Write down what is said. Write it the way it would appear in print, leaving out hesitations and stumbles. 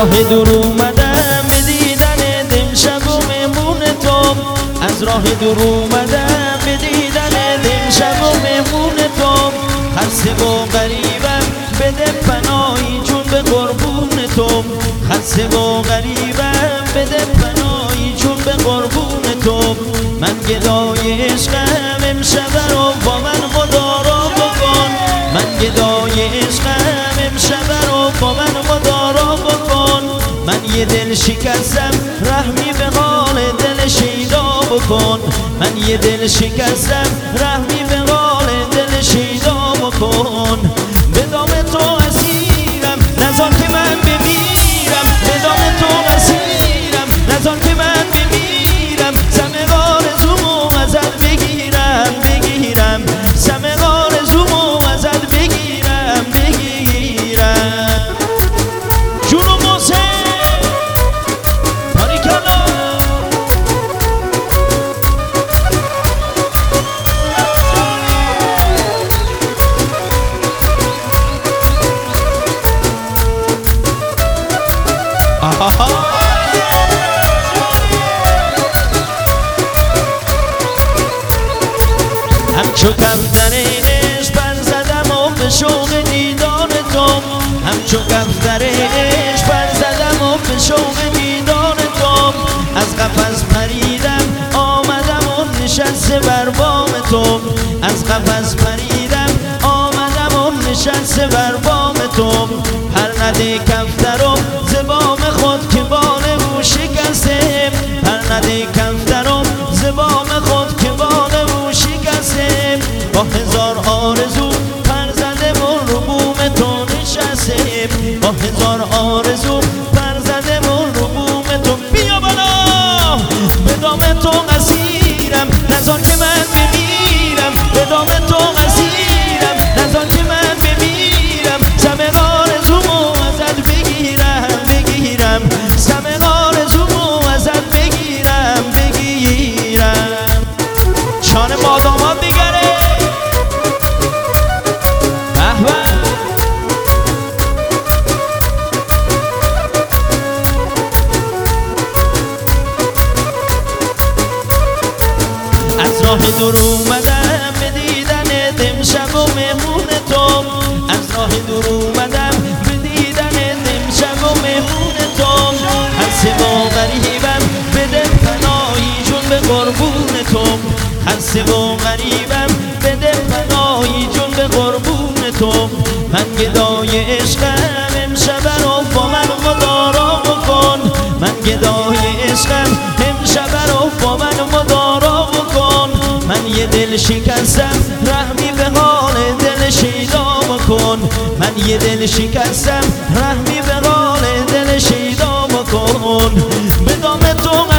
راه دور اومدم به دیدن امشب و مهمون تو، از راه دور اومدم به دیدن امشب و مهمون تو. خسته و غریبم بده پناهی جون به قربون تو، خسته و غریبم بده پناهی جون به قربون تو. من گدای عشقم امشب رو با من خدا را بکن، من گدای عشقم امشب رو با من خدا را بکن. من یه دل شکستم رحمی به حال دل شیدا بکن، من یه دل شکستم رحمی به حال دل شیدا بکن. به دام تو اسیرم نذار که من بمیرم، به دام تو اسیرم نذار که من بمیرم. سم آرزومو ازت بگیرم بگیرم، سم آرزومو ازت بگیرم بگیرم. جونو موسه باریکلا. همچو کفتر عشق پر زدم و به شوق دیدار تو، همچو کفتر عشق پر زدم و به شوق دیدار تو. از قفس پریدم آمدم و نشسته بر بام تو، از قفس پریدم آمدم و نشسته بر بام تو. هر نده کفترم ز بام خود که بال او شکسته، هر نده کفترم ز بام خود که بال او شکسته. با هزار آرزو پر زده و رو بوم تو نشسته، با هزار آرزو پر زده و رو بوم تو. بیا بالا به دام تو اسیرم نذار که من بمیرم، به دام تو اسیرم نذار که من بمیرم. سم آرزومو ازت بگیرم بگیرم، سم آرزومو ازت بگیرم بگیرم. شان بادامات دیگره از راه دور اومدم به دیدن امشب و مهمون تو، از راه دور اومدم به دیدن امشب و مهمون تو. خسته و غریبم بده پناهی جون به قربون تو، خسته و غریبم بده پناهی جون به قربون تو. من گدای عشقم امشب رو با من خدا را بکن، من گدای عشقم امشب رو با من خدا را بکن. من یه دل شکستم رحمی به حال دل شیدا بکن، من یه دل شکستم رحمی به حال دل شیدا بکن. به دام تو